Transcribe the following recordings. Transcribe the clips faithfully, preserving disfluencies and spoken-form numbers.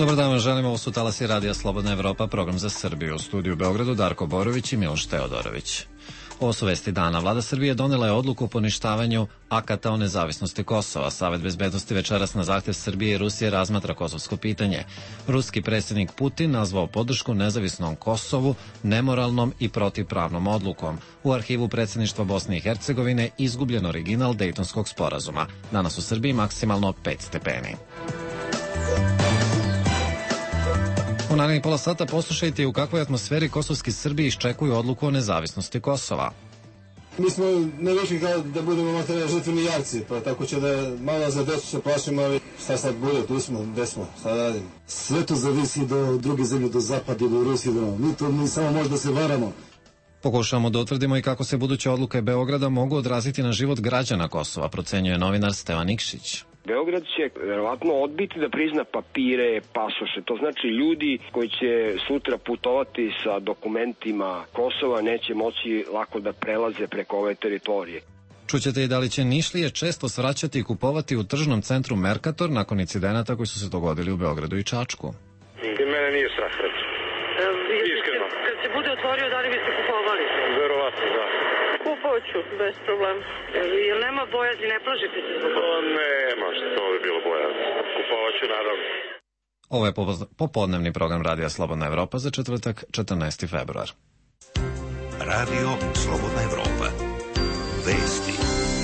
Dobar dan vam želimo, ovo su talasi Radija Slobodna Evropa, program za Srbiju. U studiju u Beogradu Darko Borović i Miloš Teodorović. Ovo su vesti dana. Vlada Srbije donela je odluku o poništavanju akata o nezavisnosti Kosova. Savet bezbednosti večeras na zahtev Srbije i Rusije razmatra kosovsko pitanje. Ruski predsjednik Putin nazvao podršku nezavisnom Kosovu nemoralnom i protivpravnom odlukom. U arhivu predsjedništva Bosne i Hercegovine izgubljen original Dejtonskog sporazuma. Danas u Srbiji maksimalno pet stepeni. U narednih pola sata poslušajte u kakvoj atmosferi kosovski Srbi iščekuju odluku o nezavisnosti Kosova. Mi smo ne više kao da budemo materijalni žrtveni jarci, pa tako će da malo za decu se plašimo, ali šta sad bude, tu smo, gde smo, šta da radimo. Sve to zavisi do druge zemlje, do zapada ili Rusije, do... mi to mi samo možda se varamo. Pokušavamo da utvrdimo i kako se buduće odluke Beograda mogu odraziti na život građana Kosova, procenjuje novinar Stevan Nikšić. Beograd će verovatno odbiti da prizna papire, pasoše. To znači ljudi koji će sutra putovati sa dokumentima Kosova neće moći lako da prelaze preko ove teritorije. Čućete i da li će Nišlije često svraćati i kupovati u tržnom centru Merkator nakon incidenata koji su se dogodili u Beogradu i Čačku. I mene nije strah. Iskreno. Kad se bude otvorio, da li biste kupovali? Verovatno, da. Kupovaću, bez problema. Jel nema bojazni, ne plažite se zbog toga? Nema, što to bi bilo bojazni. Kupovaću, naravno. Ovo je popodnevni program Radija Slobodna Evropa za četvrtak, četrnaesti februar. Radio Slobodna Evropa. Vesti.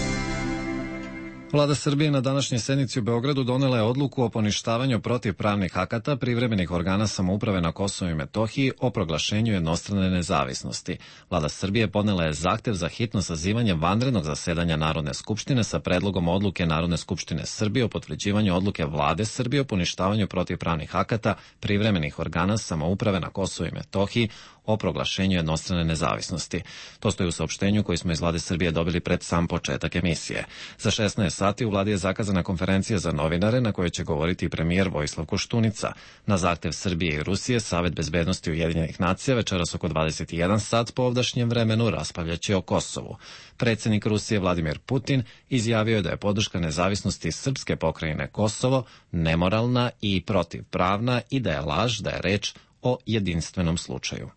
Vlada Srbije na današnjoj sednici u Beogradu donela je odluku o poništavanju protivpravnih akata privremenih organa samouprave na Kosovu i Metohiji o proglašenju jednostrane nezavisnosti. Vlada Srbije podnela je zahtev za hitno sazivanje vanrednog zasedanja Narodne skupštine sa predlogom odluke Narodne skupštine Srbije o potvrđivanju odluke Vlade Srbije o poništavanju protivpravnih akata privremenih organa samouprave na Kosovu i Metohiji o proglašenju jednostrane nezavisnosti. To stoji u saopštenju koji smo iz Vlade Srbije dobili pred sam početak emisije. Za šesnaest sati u Vladi je zakazana konferencija za novinare na kojoj će govoriti premijer Vojislav Koštunica. Na zahtev Srbije i Rusije Savet bezbednosti Ujedinjenih nacija večeras oko dvadeset i jedan sat po ovdašnjem vremenu raspravljaće o Kosovu. Predsjednik Rusije Vladimir Putin izjavio je da je podrška nezavisnosti srpske pokrajine Kosovo nemoralna i protivpravna i da je laž da je reč o jedinstvenom slučaju.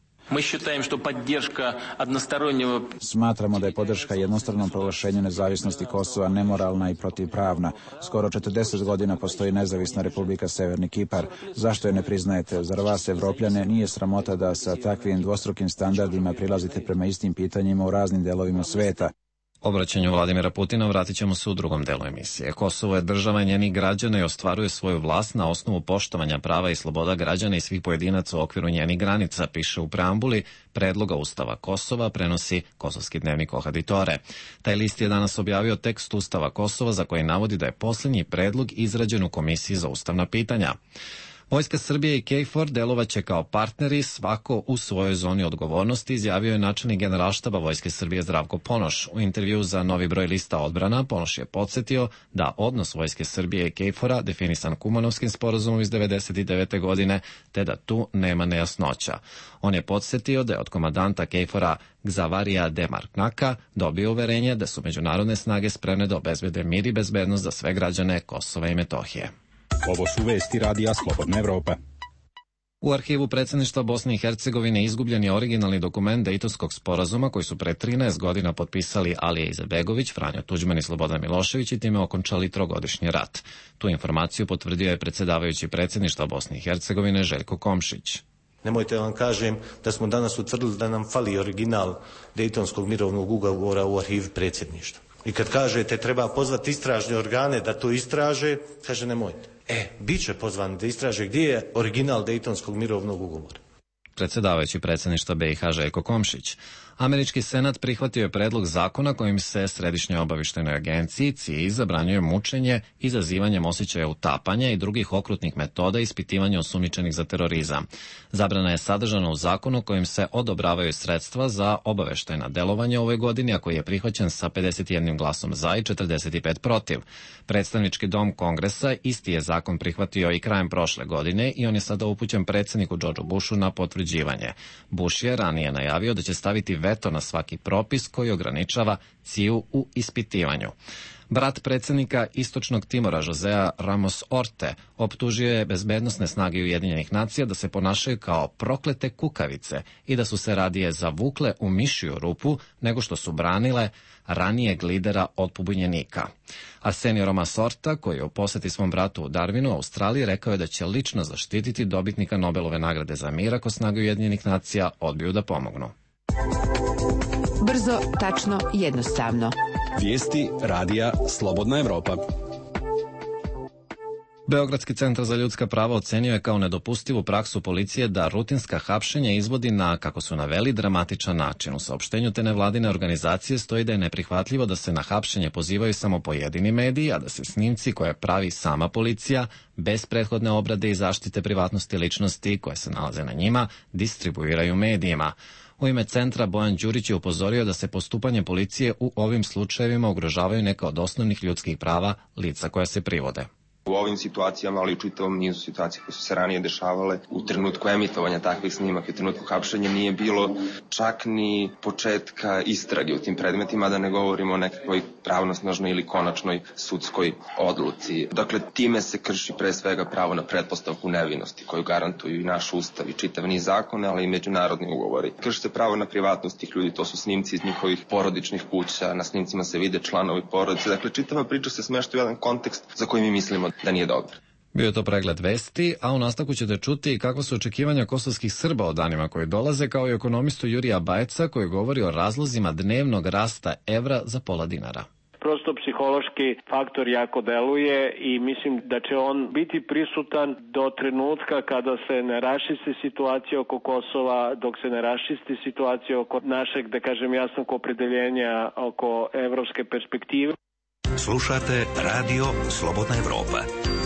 Smatramo da je podrška jednostranom proglašenju nezavisnosti Kosova nemoralna i protivpravna. Skoro četrdeset godina postoji nezavisna Republika Severni Kipar. Zašto je ne priznajete? Zar vas, Evropljane, nije sramota da sa takvim dvostrukim standardima prilazite prema istim pitanjima u raznim delovima sveta? Obraćanju Vladimira Putina vratit ćemo se u drugom delu emisije. Kosovo je država njenih građana i ostvaruje svoju vlast na osnovu poštovanja prava i sloboda građana i svih pojedinaca u okviru njenih granica, piše u preambuli predloga Ustava Kosova, prenosi kosovski dnevnik Ohaditore. Taj list je danas objavio tekst Ustava Kosova za koji navodi da je posljednji predlog izrađen u Komisiji za ustavna pitanja. Vojska Srbije i KFOR delovaće kao partneri svako u svojoj zoni odgovornosti, izjavio je načelnik Generalštaba Vojske Srbije Zdravko Ponoš. U intervju za Novi broj lista Odbrana Ponoš je podsjetio da odnos Vojske Srbije i KFOR-a definisan Kumanovskim sporazumom iz devedeset devete godine, te da tu nema nejasnoća. On je podsjetio da je od komandanta KFOR-a Gzavarija Demarknaka dobio uverenje da su međunarodne snage spremne da obezbede mir i bezbednost za sve građane Kosova i Metohije. Ovo su vesti Radija Slobodna Evropa. U arhivu predsjedništva Bosne i Hercegovine izgubljen je originalni dokument Dejtonskog sporazuma koji su pre trinaest godina potpisali Alija Izetbegović, Franjo Tuđman i Slobodan Milošević i time okončali trogodišnji rat. Tu informaciju potvrdio je predsjedavajući predsjedništva Bosne i Hercegovine Željko Komšić. Nemojte vam kažem da smo danas utvrdili da nam fali original Dejtonskog mirovnog ugovora u arhivu predsjedništva. I kad kažete treba pozvati istražne organe da to istraže, kaže nemojte. E, bit će pozvan da istraže gdje je original Dejtonskog mirovnog ugovora. Predsjedavajući predsjedništva B i H Željko Komšić. Američki senat prihvatio je predlog zakona kojim se Središnjoj obavještajnoj agenciji C I A zabranjuje mučenje, izazivanjem osjećaja utapanja i drugih okrutnih metoda ispitivanja osumnjičenih za terorizam. Zabrana je sadržana u zakonu kojim se odobravaju sredstva za obavještajna delovanja u ovoj godini, a koji je prihvaćen sa pedeset jednim glasom za i četrdeset pet protiv. Predstavnički dom Kongresa isti je zakon prihvatio i krajem prošle godine i on je sada upućen predsjedniku Georgeu Bushu na potvrđivanje. Bush je ranije najavio da će staviti veto na svaki propis koji ograničava C I A u ispitivanju. Brat predsjednika Istočnog Timora Josea Ramos Orte optužio je bezbednosne snage Ujedinjenih nacija da se ponašaju kao proklete kukavice i da su se radije zavukle u mišju rupu nego što su branile ranijeg lidera od pobunjenika. Arsenio Ramos Orta, koji je u poseti svom bratu u Darwinu, Australiji, rekao je da će lično zaštititi dobitnika Nobelove nagrade za mir ako snage Ujedinjenih nacija odbiju da pomognu. Brzo, tačno, jednostavno. Vijesti radija Slobodna Evropa. Beogradski centar za ljudska prava ocenio je kao nedopustivu praksu policije da rutinska hapšenja izvodi na, kako su naveli, dramatičan način. U saopštenju te nevladine organizacije stoji da je neprihvatljivo da se na hapšenje pozivaju samo pojedini mediji, a da se snimci koje pravi sama policija, bez prethodne obrade i zaštite privatnosti ličnosti koje se nalaze na njima, distribuiraju medijima. U ime centra Bojan Đurić je upozorio da se postupanje policije u ovim slučajevima ugrožavaju neka od osnovnih ljudskih prava lica koja se privode. U ovim situacijama, ali i u čitavom nizu situacija koje su se ranije dešavale, u trenutku emitovanja takvih snimaka i u trenutku hapšenja nije bilo čak ni početka istrage u tim predmetima, da ne govorimo o nekakvoj pravnosnažnoj ili konačnoj sudskoj odluci. Dakle, time se krši pre svega pravo na pretpostavku nevinosti koju garantuju i naš ustav i čitav niz zakona, ali i međunarodni ugovori. Krši se pravo na privatnost tih ljudi, to su snimci iz njihovih porodičnih kuća, na snimcima se vide članovi porodice. Dakle, čitava priča se smešta u jedan kontekst za koji mi mislimo da nije dobar. Bio je to pregled vesti, a u nastavku ćete čuti kakva su očekivanja kosovskih Srba o danima koji dolaze, kao i ekonomistu Jurija Bajca koji govori o razlozima dnevnog rasta evra za pola dinara. Prosto psihološki faktor jako deluje i mislim da će on biti prisutan do trenutka kada se ne raščisti situacija oko Kosova, dok se ne raščisti situacija oko našeg, da kažem, jasnog opredeljenja oko evropske perspektive. Slušate Radio Slobodna Evropa.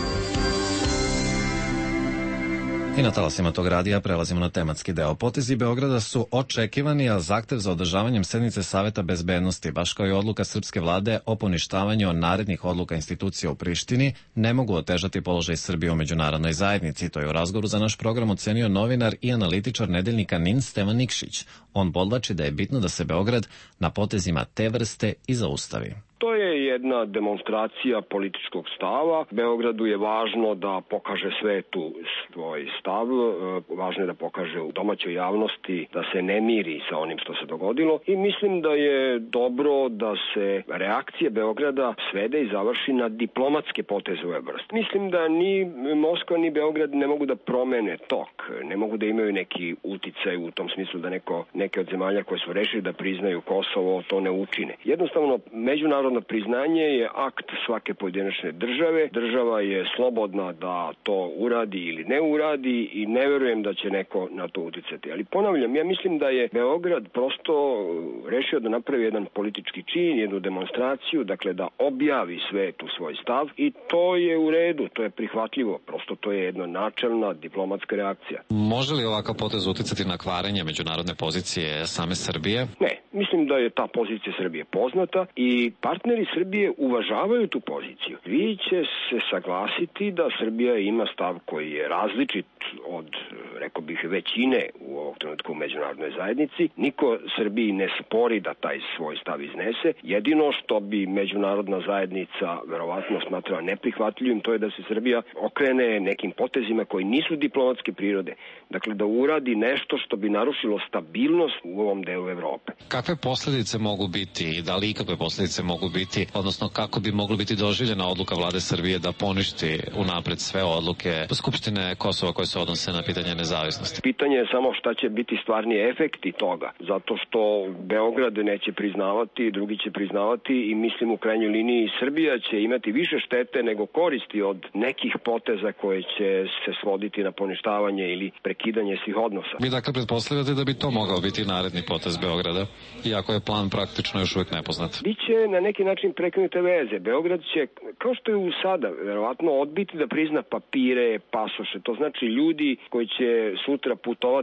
I na talasima tog radija prelazimo na tematski deo. Potezi Beograda su očekivani, a zahtev za održavanjem sednice Saveta bezbednosti, baš kao i odluka srpske vlade o poništavanju narednih odluka institucija u Prištini, ne mogu otežati položaj Srbije u međunarodnoj zajednici. To je u razgovoru za naš program ocenio novinar i analitičar nedeljnika N I N Stevan Nikšić. On podvlači da je bitno da se Beograd na potezima te vrste i zaustavi. To je jedna demonstracija političkog stava. Beogradu je važno da pokaže svetu svoj stav, važno je da pokaže u domaćoj javnosti da se ne miri sa onim što se dogodilo i mislim da je dobro da se reakcija Beograda svede i završi na diplomatske poteze ove vrste. Mislim da ni Moskva ni Beograd ne mogu da promene tok, ne mogu da imaju neki uticaj u tom smislu da neko, neke od zemalja koje su rešili da priznaju Kosovo to ne učine. Jednostavno, međunarodno priznanje je akt svake pojedinačne države. Država je slobodna da to uradi ili ne uradi i ne verujem da će neko na to uticati. Ali ponavljam, ja mislim da je Beograd prosto rešio da napravi jedan politički čin, jednu demonstraciju, dakle da objavi svetu svoj stav i to je u redu, to je prihvatljivo. Prosto to je jedna načelna diplomatska reakcija. Može li ovakav potez uticati na kvarenje međunarodne pozicije same Srbije? Ne, mislim da je ta pozicija Srbije poznata i partneri Srbije uvažavaju tu poziciju. Vi će se saglasiti da Srbija ima stav koji je različit od, rekao bih, većine u ovog trenutku u međunarodnoj zajednici. Niko Srbiji ne spori da taj svoj stav iznese. Jedino što bi međunarodna zajednica verovatno smatrala neprihvatljivim, to je da se Srbija okrene nekim potezima koji nisu diplomatske prirode. Dakle, da uradi nešto što bi narušilo stabilnost u ovom delu Evrope. Kakve posljedice mogu biti i da li ikakve posljedice mogu biti, odnosno kako bi moglo biti doživljena odluka vlade Srbije da poništi unapred sve odluke Skupštine Kosova koje se odnose na pitanje nezavisnosti? Pitanje je samo šta će biti stvarni efekti toga, zato što Beograd neće priznavati, drugi će priznavati i mislim u krajnjoj liniji Srbija će imati više štete nego koristi od nekih poteza koje će se svoditi na poništavanje ili prekidanje svih odnosa. Vi dakle pretpostavljate da bi to mogao biti naredni potez Beograda, iako je plan praktično još uvijek nepoznat? Biće na neki način prekinute veze. Beograd će, kao što je u sada, verovatno odbiti da prizna papire, pasoše. To znači ljudi koji će sutra putovati sa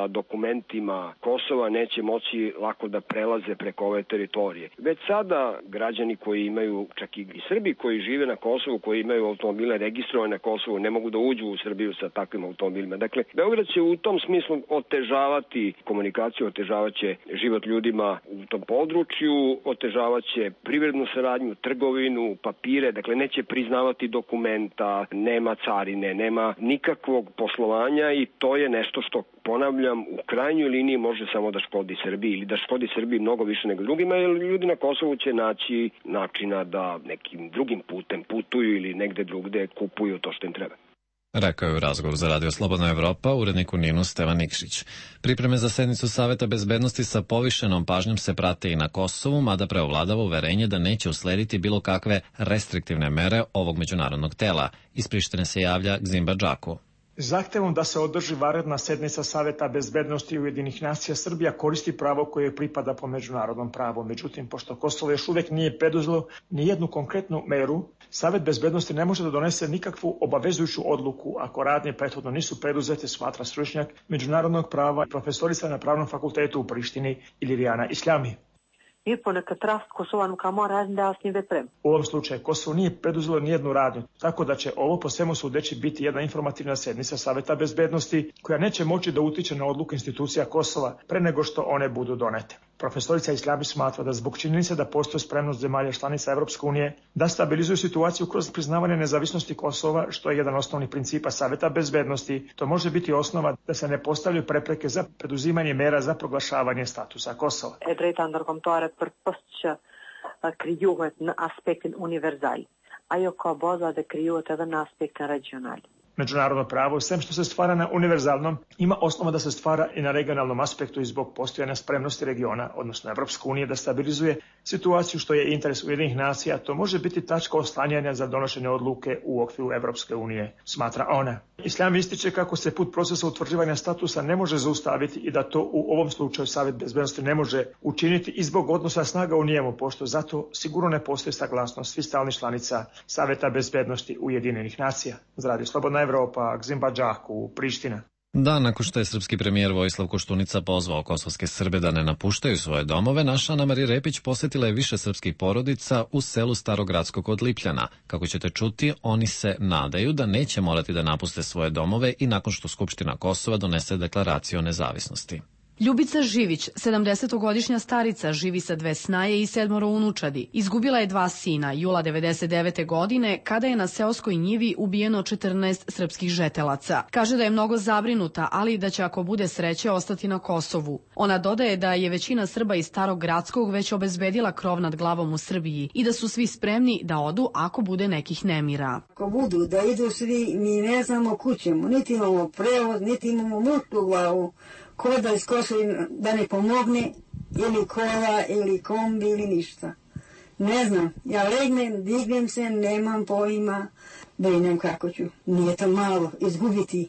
sa dokumentima Kosova neće moći lako da prelaze preko ove teritorije. Već sada građani koji imaju, čak i Srbi koji žive na Kosovu, koji imaju automobile registrovane na Kosovu, ne mogu da uđu u Srbiju sa takvim automobilima. Dakle, Beograd će u tom smislu otežavati komunikaciju, otežavaće život ljudima u tom području, otežavaće privrednu saradnju, trgovinu, papire, dakle neće priznavati dokumenta, nema carine, nema nikakvog poslovanja i to je nešto što, ponavljam, u krajnjoj liniji može samo da škodi Srbiji ili da škodi Srbiji mnogo više nego drugima, jer ljudi na Kosovu će naći načina da nekim drugim putem putuju ili negde drugde kupuju to što im treba. Rekao je u razgovoru za Radio Slobodna Evropa urednik u Ninu Stevan Nikšić. Pripreme za sednicu Saveta bezbednosti sa povišenom pažnjom se prate i na Kosovu, mada preovladava uverenje da neće uslediti bilo kakve restriktivne mere ovog međunarodnog tela. Iz Prištine se javlja Gzimba Džaku. Zahtevom da se održi vanredna sednica Saveta bezbednosti Ujedinjenih nacija, Srbija koristi pravo koje pripada po međunarodnom pravu. Međutim, pošto Kosovo još uvek nije preduzelo ni jednu konkretnu meru, Savet bezbednosti ne može da donese nikakvu obavezujuću odluku ako radnje prethodno nisu preduzete, smatra stručnjak međunarodnog prava, profesorica na Pravnom fakultetu u Prištini Ilirijana Isljami. И понекад раст Косова камо разни дасни вепрем. U ovom slučaju Kosovo nije preduzelo nijednu radnju, tako da će ovo po svemu sudeći biti jedna informativna sednica Saveta bezbednosti koja neće moći da utiče na odluku institucija Kosova pre nego što one budu donete. Profesorica Isljami smatra da zbog činjenice da postoji spremnost zemalja članica Evropske unije da stabilizuju situaciju kroz priznavanje nezavisnosti Kosova, što je jedan osnovnih principa Saveta bezbednosti, to može biti osnova da se ne postavljaju prepreke za preduzimanje mera za proglašavanje statusa Kosova. Përpostqë krijohet në aspektin univerzal, ajo ka baza dhe krijohet edhe në aspektin regional. Međunarodno pravo, sem što se stvara na univerzalnom, ima osnova da se stvara i na regionalnom aspektu i zbog postojanja spremnosti regiona, odnosno Evropske unije, da stabilizuje situaciju što je interes Ujedinjenih nacija. To može biti tačka oslanjanja za donošenje odluke u okviru Evropske unije, smatra ona. Isljam ističe kako se put procesa utvrđivanja statusa ne može zaustaviti i da to u ovom slučaju Savet bezbednosti ne može učiniti i zbog odnosa snaga u njemu, pošto zato sigurno ne postoji saglasnost svih stalnih članica Saveta bezbednosti Ujedinjenih nacija. Za Radio Slobodna Evropa, Gzimba Džaku, Priština. Dan nakon što je srpski premijer Vojislav Koštunica pozvao kosovske Srbe da ne napuštaju svoje domove, naša Ana Marija Repić posetila je više srpskih porodica u selu Starogradsko kod Lipljana. Kako ćete čuti, oni se nadaju da neće morati da napuste svoje domove i nakon što Skupština Kosova donese deklaraciju o nezavisnosti. Ljubica Živić, sedamdesetogodišnja starica, živi sa dve snaje i sedmoro unučadi. Izgubila je dva sina jula devedeset devete godine kada je na seoskoj njivi ubijeno četrnaest srpskih žetelaca. Kaže da je mnogo zabrinuta, ali da će ako bude sreće ostati na Kosovu. Ona dodaje da je većina Srba iz Starog Gradskog već obezbedila krov nad glavom u Srbiji i da su svi spremni da odu ako bude nekih nemira. Ako budu da idu svi, mi ne znamo kućemo, niti imamo prevoz, niti imamo mutnu glavu. Ko da iz Kosova da ne pomogne, ili kola, ili kombi, ili ništa. Ne znam, ja legnem, dignem se, nemam pojma, brinem kako ću. Nije to malo, izgubiti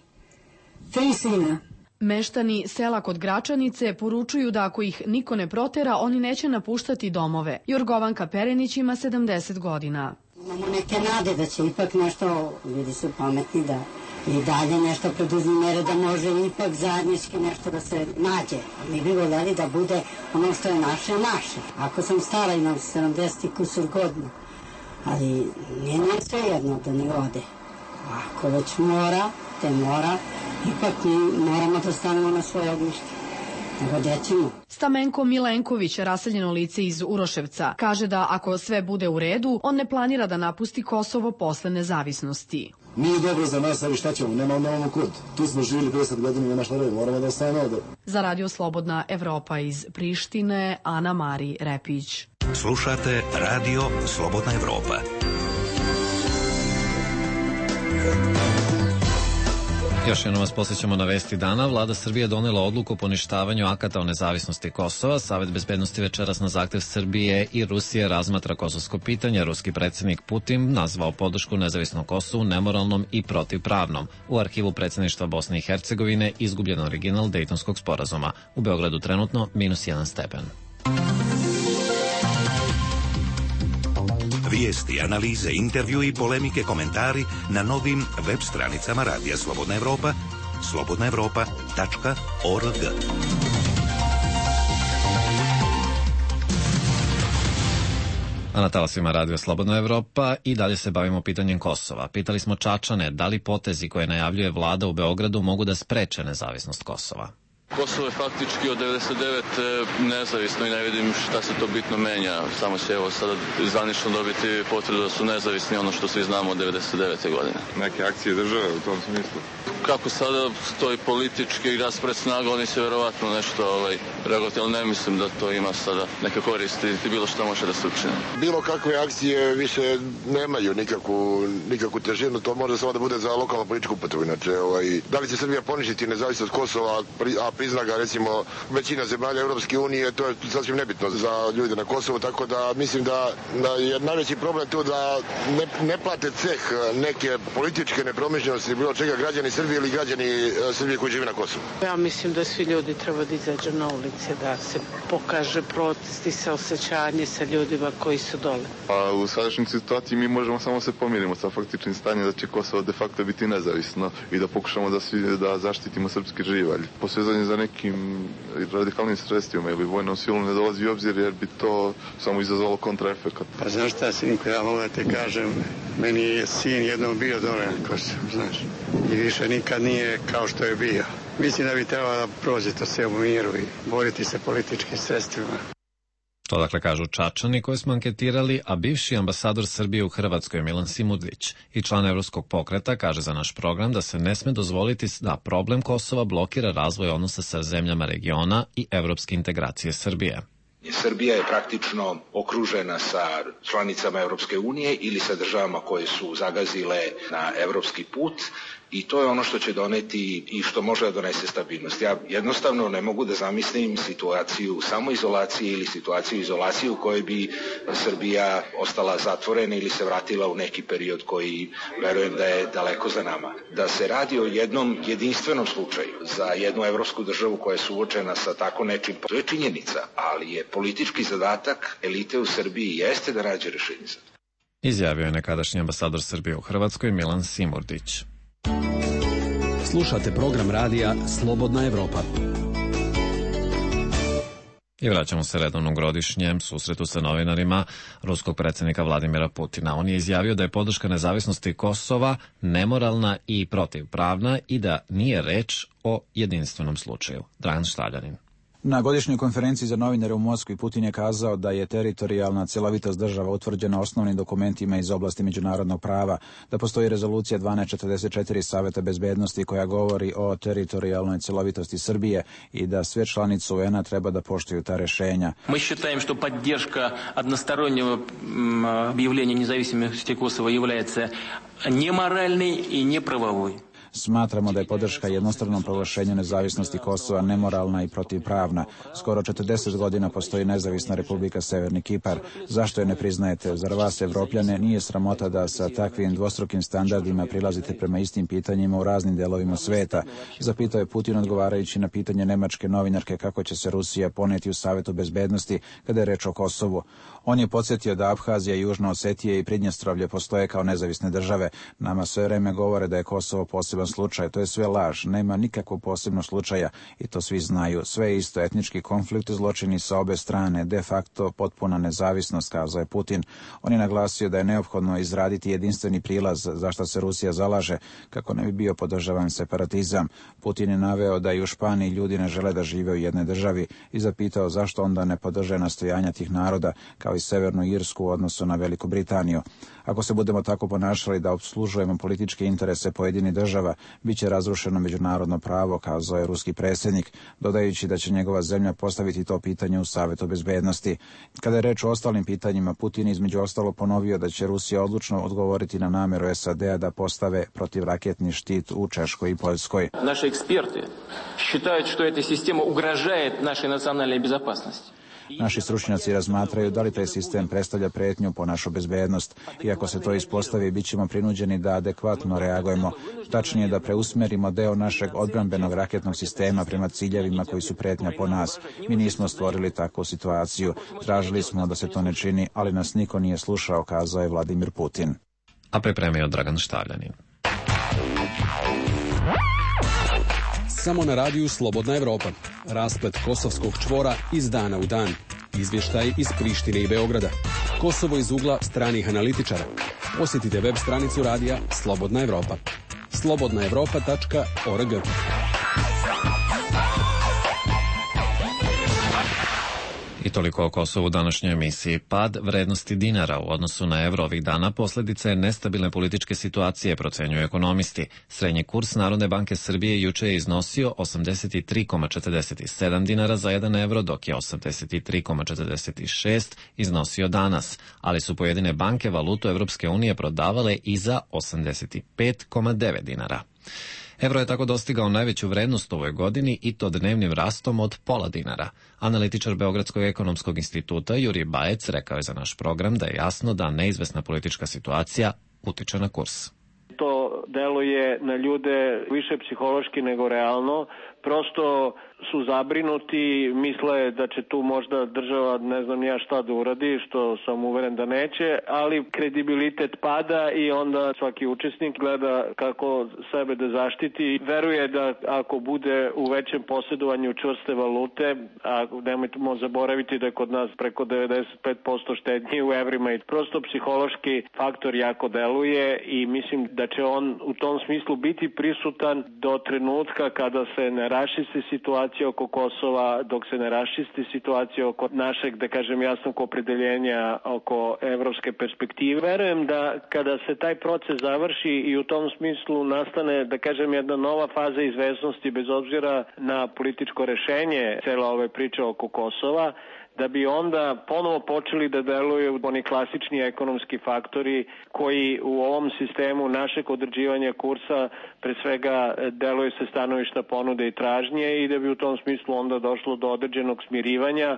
tri sina. Meštani sela kod Gračanice poručuju da ako ih niko ne protera, oni neće napuštati domove. Jorgovanka Perenić ima sedamdeset godina. Imamo neke nade da će ipak nešto, ljudi su pametni da i dalje nešto preduzme mere da može ipak zajednički nešto da se nađe. Mi bi voljeli da bude ono što je naše, naše. Ako sam stara, imam sedamdeset kusur godina, ali nije nam sve jedno da ne ode. Ako već mora, te mora, ipak mi moramo da stanemo na svoje ognjište. Stamenko Milenković, raseljeno lice iz Uroševca, kaže da ako sve bude u redu, on ne planira da napusti Kosovo posle nezavisnosti. Nije dobro za nas, ali šta ćemo, nema nemamo kud. Tu smo živjeli pedeset godina, nema šta reći, moramo da ostanemo ovde. Za Radio Slobodna Evropa iz Prištine, Ana Mari Repić. Slušate Radio Slobodna Evropa. Još jednom vas posjećamo na vesti dana. Vlada Srbije donela odluku o poništavanju akata o nezavisnosti Kosova. Savet bezbednosti večeras na zahtev Srbije i Rusije razmatra kosovsko pitanje. Ruski predsjednik Putin nazvao podršku nezavisnom Kosovu nemoralnom i protivpravnom. U arhivu predsjedništva Bosne i Hercegovine izgubljen original Dejtonskog sporazuma. U Beogradu trenutno minus jedan stepen. Vijesti, analize, intervju i polemike, komentari na novim web stranicama Radija Slobodna Evropa slobodna evropa tačka org. A na talasima Radio Slobodna Evropa i dalje se bavimo pitanjem Kosova. Pitali smo Čačane da li potezi koje najavljuje vlada u Beogradu mogu da spreče nezavisnost Kosova. Kosovo je faktički od devedeset devete nezavisno i ne vidim šta se to bitno menja. Samo će evo sada zvanično dobiti potvrdu da su nezavisni, ono što svi znamo od devedeset devete godine. Neke akcije države u tom smislu? Kako sada stoji politički i raspred snaga, oni će verovatno nešto ovaj, reagovati, ali ne mislim da to ima sada neke koristi i bilo što može da se učine. Bilo kakve akcije više nemaju nikakvu, nikakvu težinu, to može samo da bude za lokalnu političku upotrebu. Inače, ovaj, da li će Srbija poništiti nezavisnost Kosova, a prizna ga recimo većina zemalja Europske unije, to je sasvim nebitno za ljude na Kosovu, tako da mislim da, da je najveći problem tu da ne, ne plate ceh neke političke nepromišljenosti, bilo čega građani Srbije ili građani Srbije koji žive na Kosovu. Ja mislim da svi ljudi treba da izađu na ulice, da se pokaže protest i saosećanje sa ljudima koji su dole. A u sadašnjoj situaciji mi možemo samo se pomirimo sa faktičnim stanjem da će Kosovo de facto biti nezavisno i da pokušamo da, svi, da zaštitimo srpski živalj. Posvezanje za nekim radikalnim sredstvima ili vojnom silom ne dolazi u obzir jer bi to samo izazvalo kontraefekat. Pa znaš šta, sinko, ja mogu da te kažem, meni je sin jednom bio dole na Kosovu, znaš, i više nikad nije kao što je bio. Mislim da bi trebalo da prođe to sve u miru i boriti se političkim sredstvima. To dakle kažu Čačani koje smo anketirali, a bivši ambasador Srbije u Hrvatskoj Milan Simudlić i član Evropskog pokreta kaže za naš program da se ne sme dozvoliti da problem Kosova blokira razvoj odnosa sa zemljama regiona i evropske integracije Srbije. Srbija je praktično okružena sa članicama Evropske unije ili sa državama koje su zagazile na evropski put i to je ono što će doneti i što može da donese stabilnost. Ja jednostavno ne mogu da zamislim situaciju samoizolacije ili situaciju izolacije u kojoj bi Srbija ostala zatvorena ili se vratila u neki period koji verujem da je daleko za nama. Da se radi o jednom jedinstvenom slučaju za jednu evropsku državu koja je suočena sa tako nečim, to je činjenica, ali je politički zadatak elite u Srbiji jeste da nađe rešenje za to. Izjavio je nekadašnji ambasador Srbije u Hrvatskoj Milan Simurdić. Slušate program radija Slobodna Evropa. I vraćamo se redovnom godišnjem susretu sa novinarima ruskog predsjednika Vladimira Putina. On je izjavio da je podrška nezavisnosti Kosova nemoralna i protivpravna i da nije reč o jedinstvenom slučaju. Dragan Štaljanin. Na godišnjoj konferenciji za novinare u Moskvi Putin je kazao da je teritorijalna cjelovitost država utvrđena osnovnim dokumentima iz oblasti međunarodnog prava, da postoji rezolucija dvanaest četrdeset četiri Saveta bezbednosti koja govori o teritorijalnoj cjelovitosti Srbije i da sve članice U N-a treba da poštuju ta rešenja. Mi считаем, что поддержка одностороннего объявления независимости Косово является неморальной и неправовой. Smatramo da je podrška jednostranom proglašenju nezavisnosti Kosova nemoralna i protivpravna. Skoro četrdeset godina postoji nezavisna Republika Severni Kipar. Zašto je ne priznajete? Zar vas, Evropljane, nije sramota da sa takvim dvostrukim standardima prilazite prema istim pitanjima u raznim delovima sveta? Zapitao je Putin odgovarajući na pitanje nemačke novinarke kako će se Rusija poneti u Savetu bezbednosti kada je reč o Kosovu. On je podsjetio da Abhazija, Južna Osetija i Pridnjestrovlje postoje kao nezavisne države. Nama sve vreme govore da je Kosovo poseban slučaj. To je sve laž. Nema nikakvog posebnog slučaja i to svi znaju. Sve je isto etnički konflikt, zločini sa obe strane, de facto potpuna nezavisnost, kazao je Putin. On je naglasio da je neophodno izraditi jedinstveni prilaz za što se Rusija zalaže kako ne bi bio podržavan separatizam. Putin je naveo da i u Španiji ljudi ne žele da žive u jednoj državi i zapitao zašto onda ne podrže nastojanja tih naroda kao i Severnu Irsku u odnosu na Veliku Britaniju. Ako se budemo tako ponašali da obslužujemo političke interese pojedinih država, bit će razrušeno međunarodno pravo, kazao je ruski predsjednik, dodajući da će njegova zemlja postaviti to pitanje u Savetu bezbednosti. Kada je reč o ostalim pitanjima, Putin između ostalo ponovio da će Rusija odlučno odgovoriti na nameru S A D-a da postave protivraketni štit u Češkoj i Poljskoj. Naši eksperti считают, что эта система угрожает нашей национальной безопасности. Naši stručnjaci razmatraju da li taj sistem predstavlja pretnju po našu bezbednost. I ako se to ispostavi, bit ćemo prinuđeni da adekvatno reagujemo. Tačnije da preusmerimo deo našeg odbrambenog raketnog sistema prema ciljevima koji su pretnja po nas. Mi nismo stvorili takvu situaciju. Tražili smo da se to ne čini, ali nas niko nije slušao, kazao je Vladimir Putin. A pripremio Dragan Štaljanin. samo na radiju Slobodna Evropa. Rasplet kosovskog čvora iz dana u dan. Izvještaj iz Prištine i Beograda. Kosovo iz ugla stranih analitičara. Posjetite web stranicu radija Slobodna Evropa. slobodna evropa tačka org. I toliko o Kosovu u današnjoj emisiji. Pad vrednosti dinara u odnosu na evro ovih dana posljedica je nestabilne političke situacije, procenjuju ekonomisti. Srednji kurs Narodne banke Srbije juče je iznosio osamdeset tri zarez četrdeset sedam dinara za jedan evro, dok je osamdeset tri zarez četrdeset šest iznosio danas, ali su pojedine banke valutu Evropske unije prodavale i za osamdeset pet zarez devet dinara. Evro je tako dostigao najveću vrednost u ovoj godini i to dnevnim rastom od pola dinara. Analitičar Beogradskog ekonomskog instituta Jurij Bajec rekao je za naš program da je jasno da neizvesna politička situacija utiče na kurs. To deluje na ljude više psihološki nego realno. Prosto su zabrinuti, misle da će tu možda država ne znam ja šta da uradi, što sam uveren da neće, ali kredibilitet pada i onda svaki učesnik gleda kako sebe da zaštiti. Veruje da ako bude u većem posjedovanju čvrste valute, a nemojmo zaboraviti da je kod nas preko devedeset pet posto štednje u evrima i prosto psihološki faktor jako deluje i mislim da će on u tom smislu biti prisutan do trenutka kada se ne raščisti situacija oko Kosova, dok se ne raščisti situacija oko našeg, da kažem, jasnog opredeljenja oko evropske perspektive. Verujem da kada se taj proces završi i u tom smislu nastane, da kažem, jedna nova faza izvesnosti bez obzira na političko rešenje cela ove priče oko Kosova, da bi onda ponovo počeli da deluju oni klasični ekonomski faktori koji u ovom sistemu našeg određivanja kursa pre svega deluju sa stanovišta ponude i tražnje i da bi u tom smislu onda došlo do određenog smirivanja.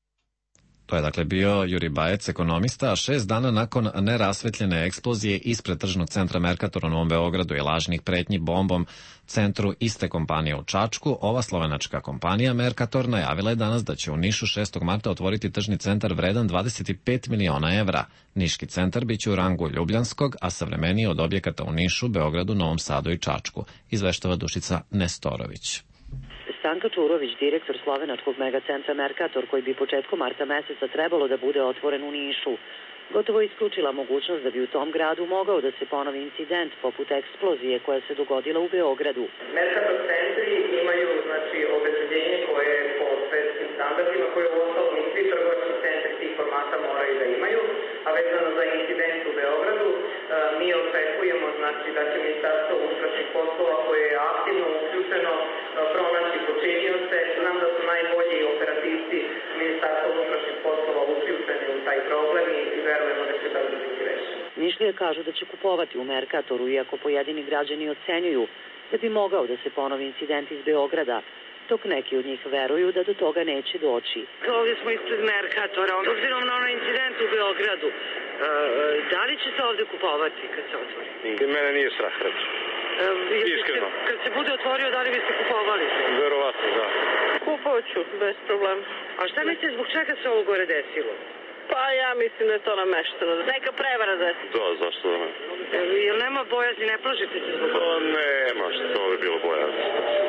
To je dakle bio Jurij Bajec, ekonomista, a šest dana nakon nerasvetljene eksplozije ispred tržnog centra Mercator u Novom Beogradu i lažnih pretnji bombom centru iste kompanije u Čačku, ova slovenačka kompanija Mercator najavila je danas da će u Nišu šestog marta otvoriti tržni centar vredan dvadeset pet miliona evra. Niški centar biće u rangu Ljubljanskog, a savremeniji od objekata u Nišu, Beogradu, Novom Sadu i Čačku, izveštava Dušica Nestorović. Stanka Čurović, direktor slovenačkog megacentra Mercator, koji bi početkom marta meseca trebalo da bude otvoren u Nišu, gotovo isključila mogućnost da bi u tom gradu mogao da se ponovi incident poput eksplozije koja se dogodila u Beogradu. Mercator centri imaju znači, obezbeđenje koje je po svetskim standardima, koje u ostalom i svi trgovački centri tih formata moraju da imaju, a vezano za incident u Beogradu, mi očekujemo znači, da će Ministarstvo unutrašnjih poslova koje je aktivno uključeno pronaći počinioce. Znam da su najbolji operativci Ministarstva unutrašnjih poslova uključeni u taj problem i verujemo da će da biti rešeno. Nišlije kažu da će kupovati u Mercatoru, iako pojedini građani ocenjuju da bi mogao da se ponovi incident iz Beograda, dok neki od njih veruju da do toga neće doći. Ovdje smo ispred Mercatora, obzirom na onaj incident u Beogradu. E, da li će se ovdje kupovati kad se otvori? Mene nije strah, reći. E, Iskreno. Ste, kad se bude otvorio, da li biste kupovali? Verovatno, da. Kupovat ću, bez problema. A šta mislite, zbog čega se ovo gore desilo? Pa ja mislim da je to namešteno. Neka prevara desila. Da, zašto da ne? E, jel nema bojazni, ne plašite se zbog toga? Nema, što bi bilo bojazni.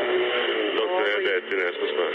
Dok se ne deti ne spusta.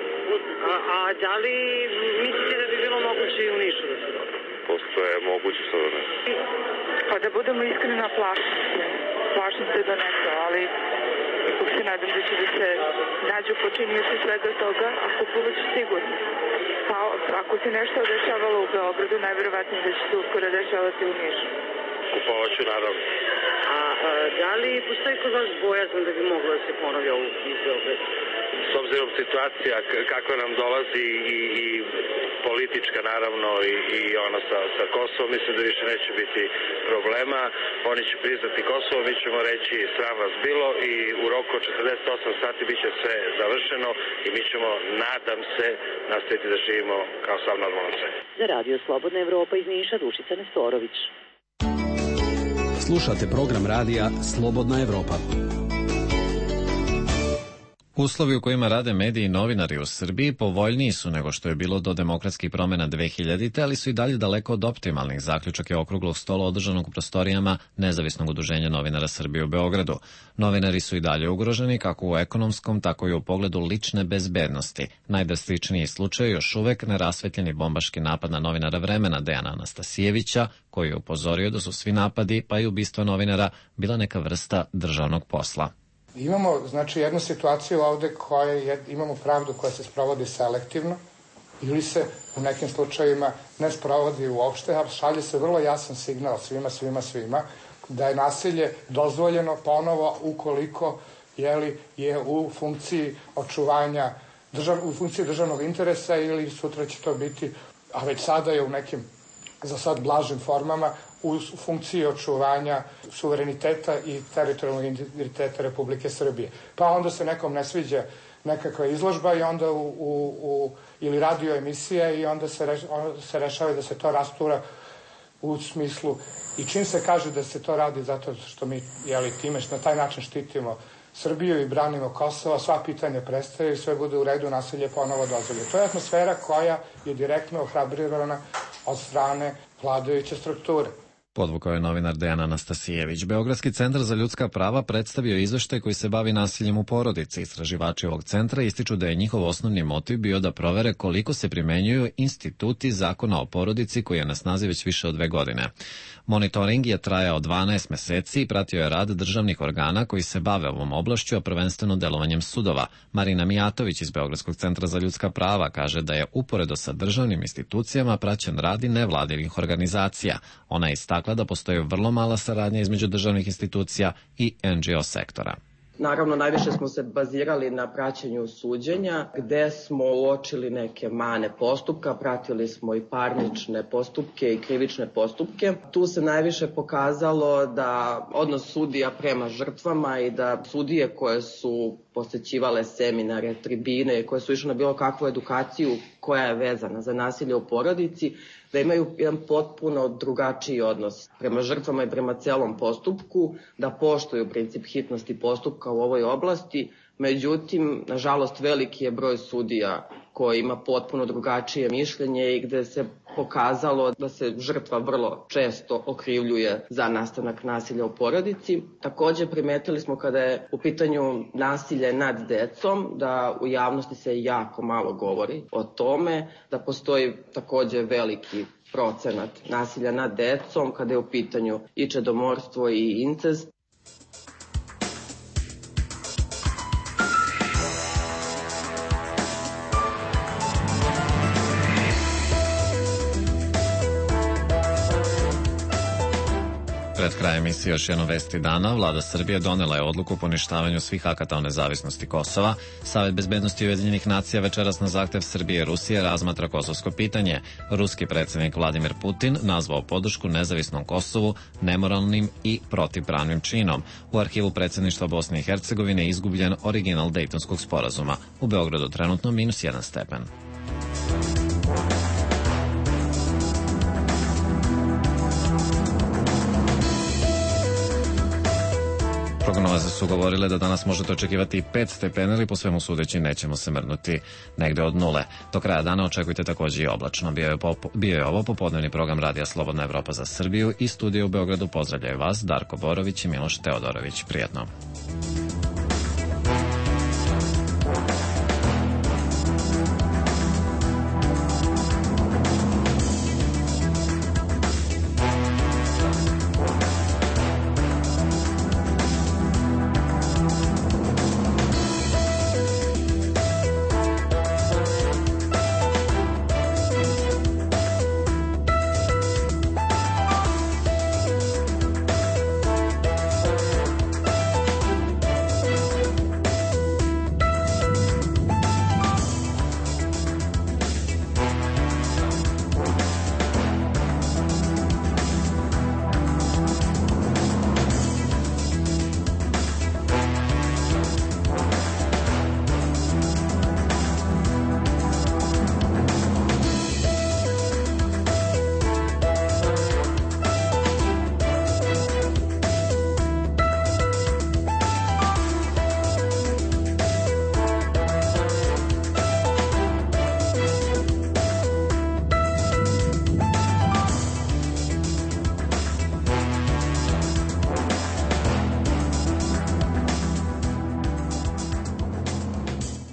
A, a da li mislite da bi bilo moguće i u Nišu da se dobro? Postoje moguće, što da ne. Pa da budemo iskreni, na plašim se. Plašim se da nešto, ali ipak se nadam da će da se nađu počinioci svega toga, a kupovat ću sigurno. Pa ako se nešto dešavalo u Beogradu, najverovatnije da će se uskoro dešavati u Nišu. Kupovat ću, naravno. A, a da li postoji kod vas bojazan da bi moglo da se ponovi ovo iz Beograda? S obzirom situacija kakva nam dolazi i, i politička naravno i, i ono sa, sa Kosovom, mislim da više neće biti problema. Oni će priznati Kosovo, mi ćemo reći sram vas bilo i u roku od četrdeset osam sati bit će sve završeno i mi ćemo, nadam se, nastaviti da živimo kao sav normalno sve. Za Radio Slobodna Evropa iz Niša, Dušica Nestorović. Slušate program radija Slobodna Evropa. Uslovi u kojima rade mediji i novinari u Srbiji povoljniji su nego što je bilo do demokratskih promjena dve hiljadite. ali su i dalje daleko od optimalnih, zaključak je okruglog stola održanog u prostorijama Nezavisnog udruženja novinara Srbije u Beogradu. Novinari su i dalje ugroženi kako u ekonomskom, tako i u pogledu lične bezbednosti. Najdrastičniji slučaj je još uvek nerasvetljeni bombaški napad na novinara Vremena Dejana Anastasijevića, koji je upozorio da su svi napadi, pa i ubistvo novinara, bila neka vrsta državnog posla. Imamo, znači, jednu situaciju ovde koja je, imamo pravdu koja se sprovodi selektivno ili se u nekim slučajevima ne sprovodi uopšte, a šalje se vrlo jasan signal svima, svima, svima da je nasilje dozvoljeno ponovo ukoliko jeli, je u funkciji očuvanja, držav, u funkciji državnog interesa ili sutra će to biti, a već sada je u nekim za sad blažim formama, u funkciji očuvanja suvereniteta i teritorijalnog integriteta Republike Srbije. Pa onda se nekom ne sviđa nekakva izložba i onda u, u, u ili radio emisija i onda se, reš, onda se rešava da se to rastura u smislu i čim se kaže da se to radi zato što mi jeli, time na taj način štitimo Srbiju i branimo Kosovo, sva pitanja prestaju i sve bude u redu, nasilje ponovo dozvoljeno. To je atmosfera koja je direktno ohrabrirana od strane vladajuće strukture. Podvukao je novinar Dejan Anastasijević. Beogradski centar za ljudska prava predstavio izveštaj koji se bavi nasiljem u porodici. Istraživači ovog centra ističu da je njihov osnovni motiv bio da provere koliko se primenjuju instituti zakona o porodici koji je na snazi već više od dve godine. Monitoring je trajao dvanaest meseci i pratio je rad državnih organa koji se bave ovom oblašću, a prvenstveno delovanjem sudova. Marina Mijatović iz Beogradskog centra za ljudska prava kaže da je uporedo sa državnim institucijama praćen rad i nevladinih organizacija. Ona je istakla da postoji vrlo mala saradnja između državnih institucija i en dži o sektora. Naravno, najviše smo se bazirali na praćenju suđenja, gde smo uočili neke mane postupka, pratili smo i parnične postupke i krivične postupke. Tu se najviše pokazalo da odnos sudija prema žrtvama i da sudije koje su posećivale seminare, tribine, koje su išle na bilo kakvu edukaciju koja je vezana za nasilje u porodici, da imaju jedan potpuno drugačiji odnos prema žrtvama i prema celom postupku, da poštuju princip hitnosti postupka u ovoj oblasti. Međutim, nažalost, veliki je broj sudija koji ima potpuno drugačije mišljenje i gde se pokazalo da se žrtva vrlo često okrivljuje za nastanak nasilja u porodici. Takođe, primetili smo kada je u pitanju nasilje nad decom, da u javnosti se jako malo govori o tome, da postoji takođe veliki procenat nasilja nad decom kada je u pitanju i čedomorstvo i incest. Pred kraj emisije još jedno vesti dana. Vlada Srbije donela je odluku o poništavanju svih akata o nezavisnosti Kosova. Savet bezbednosti Ujedinjenih nacija večeras na zahtev Srbije i Rusije razmatra kosovsko pitanje. Ruski predsjednik Vladimir Putin nazvao podršku nezavisnom Kosovu nemoralnim i protivpravnim činom. U arhivu predsjedništva Bosne i Hercegovine je izgubljen original Dejtonskog sporazuma. U Beogradu trenutno minus jedan stepen. Prognoze su govorile da danas možete očekivati i pet stepena, ili po svemu sudeći nećemo se mrnuti negde od nule. Do kraja dana očekujte takođe i oblačno. Bio je, popo, bio je ovo popodnevni program Radija Slobodna Evropa za Srbiju i studija u Beogradu pozdravljaju vas Darko Borović i Miloš Teodorović. Prijetno.